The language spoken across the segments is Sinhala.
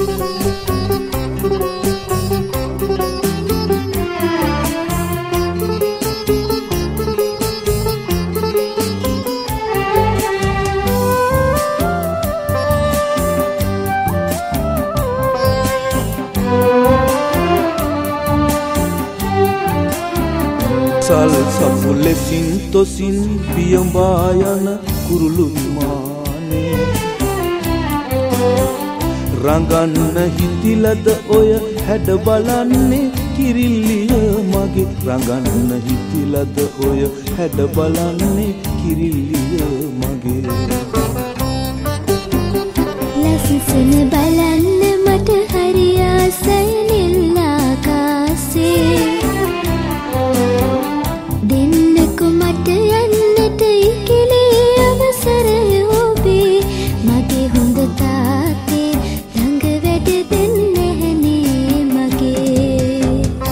සල් සපුලෙසින් තොසින් පියඹා යන කුරුළු විමානේ රඟන්න හිතිලද ඔය හැඩ බලන්නේ කිරිල්ලිය මගේ රඟන්න හිතිලද ඔය හැඩ බලන්නේ කිරිල්ලිය මගේ ලස්සන බලන්න මට හරි ආසයි නිල් ආකාසේ දෙන්නකු මට යන්නට ඉකිලේ අවසරය ඔබේ මගේ හොඳ තාත්තේ ළඟ වැඩ දෙන්නේ නැහනේ මගේ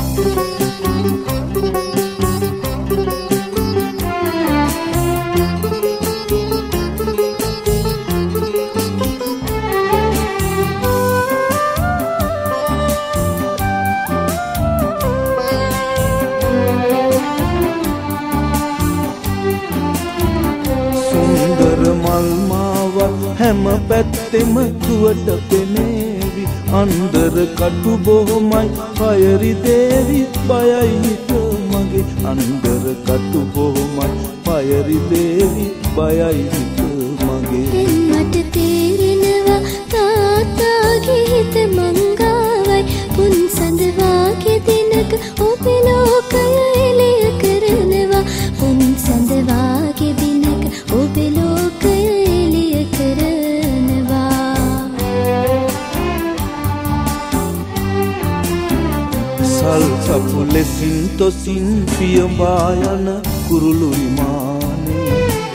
හැම පැත්තෙම දුවට පෙනේවි අන්දර කටු බොහොමයි පයරි දේවි බයයි හිත මගේ අන්දර කටු බොහොමයි පයරි දේවි බයයි හිත මගේ මට තේරෙනවා තාත්තාගේ හිත මංගාවයි පුන් සඳවාගේ දිනක ඔබේ ලෝකය එළිය කරනවා පුන් සඳවාගේ දිනක ඔබේ ලෝකය එළිය කරනවා සල් සපුලෙසින් තොසින් පියඹා යන කුරුළු විමානේ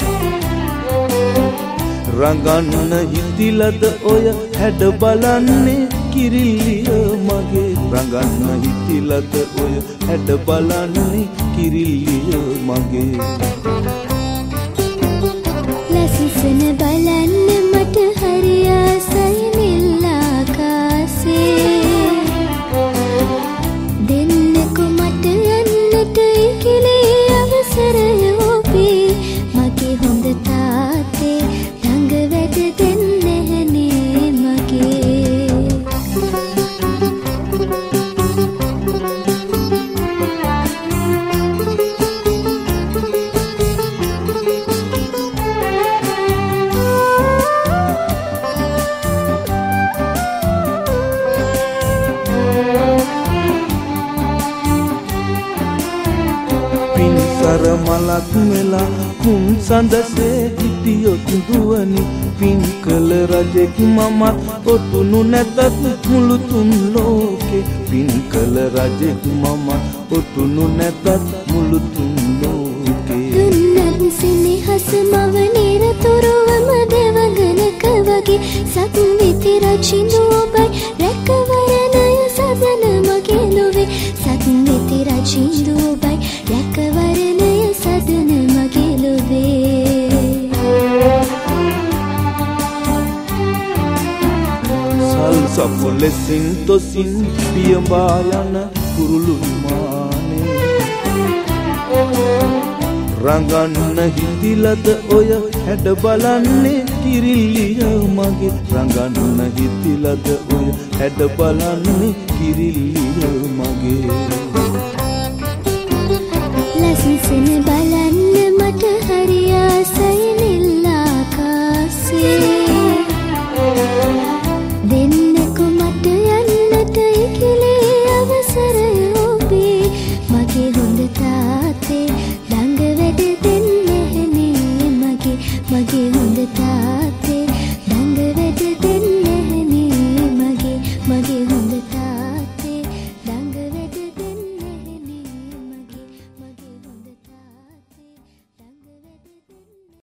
රඟන්න හිතිලද ඔය හැඩ බලන්නේ කිරිල්ලිය මගේ රඟන්න හිතිලද ඔය හැඩ බලන්නේ කිරිල්ලිය මගේ ලස්සන බලන්න මට හරි ආසයි නිල් ආකාසේ දෙන්නකු මට යන්නට ඉකිලේ අවසරය ඔබේ මගේ හොඳ තාත්තේ ළඟ වැඩ දෙන්නේ නැහනේ මගේ පින්සර මලක් මෙලා කුන් සඳසේ හිටියොත් දුවනි පින් කළ රජෙක් මමත් ඔටුනු නැතත් මුළු තුන් ලෝකේ පින් කළ රජෙක් මමත් ඔටුනු නැතත් මුළු තුන් ලෝකේ දුන්නත් සෙනෙහස මව නිරතුරුවම දෙවඟනක වගේ සත් විති රචිනු ඔබයි රැකවරණය සදන මගේ ලොවේ සත් විති රචිනු ඔබයි රැකවරණය සදන මගේ ලොවේ සල් සපුලෙසින් තොසින් පියඹා යන කුරුළු විමානේ රඟන්න හිතිලද ඔය හැඩ බලන්නේ කිරිල්ලිය මගේ රඟන්න හිතිලද ඔය හැඩ බලන්නේ කිරිල්ලිය මගේ ලස්සන බලන්න